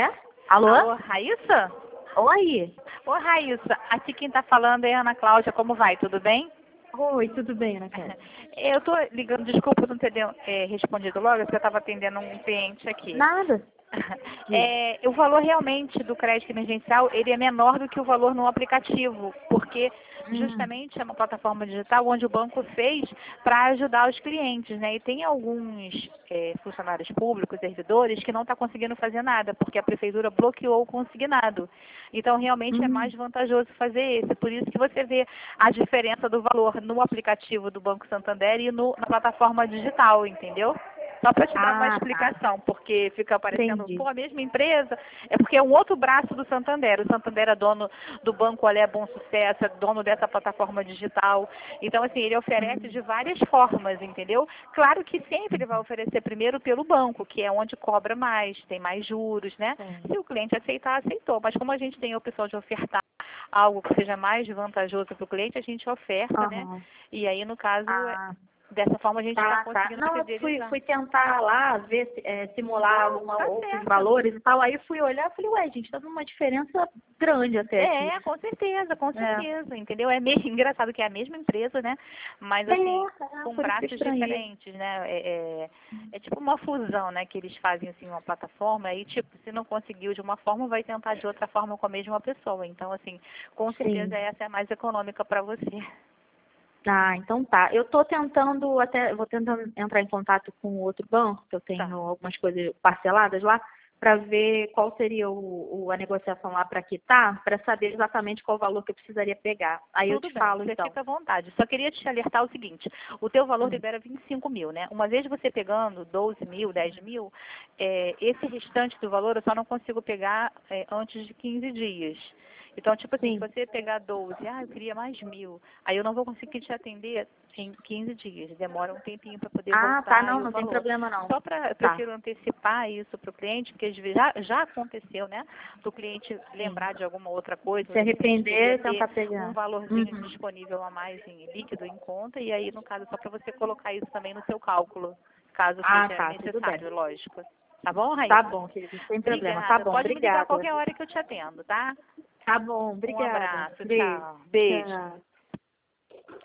É? Alô? Alô, Raíssa? Oi. Ô, Raíssa, aqui quem tá falando é a Ana Cláudia, como vai? Tudo bem? Oi, tudo bem, Ana Cláudia? Eu tô ligando, desculpa não ter respondido logo, porque eu estava atendendo um cliente aqui. Nada. O valor realmente do crédito emergencial, ele é menor do que o valor no aplicativo, porque justamente é uma plataforma digital onde o banco fez para ajudar os clientes, né? E tem alguns funcionários públicos, servidores, que não estão conseguindo fazer nada, porque a prefeitura bloqueou o consignado. Então, realmente é mais vantajoso fazer esse. Por isso que você vê a diferença do valor no aplicativo do Banco Santander e na plataforma digital, entendeu? Só para te dar uma explicação, porque fica aparecendo, Entendi. pô, a mesma empresa, é porque é um outro braço do Santander. O Santander é dono do Banco Olé Bom Sucesso, é dono dessa plataforma digital. Então, assim, ele oferece de várias formas, entendeu? Claro que sempre ele vai oferecer primeiro pelo banco, que é onde cobra mais, tem mais juros, né? Se o cliente aceitar, aceitou. Mas como a gente tem a opção de ofertar algo que seja mais vantajoso para o cliente, a gente oferta, né? E aí, no caso, dessa forma a gente está conseguindo Não, eu fidelizar. fui tentar lá ver, simular outros valores e tal. Aí fui olhar e falei, ué, gente, tá dando uma diferença grande até aqui. Com certeza, entendeu? É meio engraçado que é a mesma empresa, né? Mas assim, com braços diferentes, né? É tipo uma fusão, né? Que eles fazem assim, uma plataforma e tipo, se não conseguiu de uma forma, vai tentar de outra forma com a mesma pessoa. Então, assim, com certeza essa é a mais econômica para você. Ah, então tá. Eu tô tentando vou tentando entrar em contato com outro banco, que eu tenho algumas coisas parceladas lá, para ver qual seria a negociação lá para quitar, para saber exatamente qual valor que eu precisaria pegar. Aí eu te falo, Você então. fica à vontade. Só queria te alertar o seguinte, o teu valor libera 25 mil, né? Uma vez você pegando 12 mil, 10 mil, esse restante do valor eu só não consigo pegar antes de 15 dias. Então, tipo assim, se você pegar 12, eu queria mais 1.000, aí eu não vou conseguir te atender em 15 dias. Demora um tempinho para poder voltar Não, o não tem valor. problema não. Só eu prefiro antecipar isso para o cliente, porque às vezes já aconteceu, né? Do cliente lembrar de alguma outra coisa, Se ou de repente arrepender, querer tentar ter pegar. um valorzinho disponível a mais em líquido em conta, e aí, no caso, só para você colocar isso também no seu cálculo, caso seja Tudo bem. necessário, lógico. Tá bom, Raíssa? Tá bom, querido, sem problema. Tá Obrigada. bom, Pode me ligar a obrigada. qualquer hora que eu te atendo, tá? Tá bom, Um obrigada. abraço, Beijo. tchau. Beijo. Tchau.